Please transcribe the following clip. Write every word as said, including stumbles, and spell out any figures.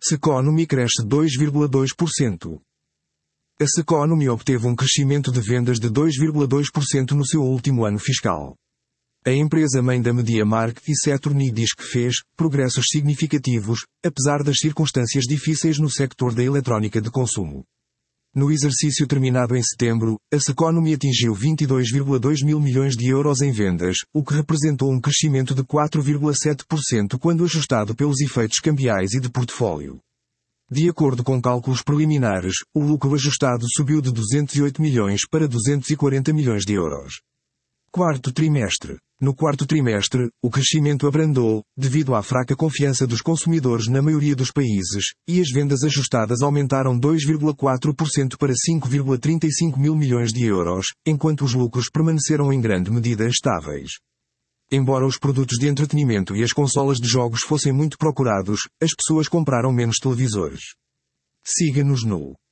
Ceconomy cresce dois vírgula dois por cento. A Ceconomy obteve um crescimento de vendas de dois vírgula dois por cento no seu último ano fiscal. A empresa-mãe da MediaMarkt e Saturn diz que fez progressos significativos, apesar das circunstâncias difíceis no sector da eletrónica de consumo. No exercício terminado em setembro, a Ceconomy atingiu vinte e dois vírgula dois mil milhões de euros em vendas, o que representou um crescimento de quatro vírgula sete por cento quando ajustado pelos efeitos cambiais e de portfólio. De acordo com cálculos preliminares, o lucro ajustado subiu de duzentos e oito milhões para duzentos e quarenta milhões de euros. Quarto trimestre. No quarto trimestre, o crescimento abrandou, devido à fraca confiança dos consumidores na maioria dos países, e as vendas ajustadas aumentaram dois vírgula quatro por cento para cinco vírgula trinta e cinco mil milhões de euros, enquanto os lucros permaneceram em grande medida estáveis. Embora os produtos de entretenimento e as consolas de jogos fossem muito procurados, as pessoas compraram menos televisores. Siga-nos no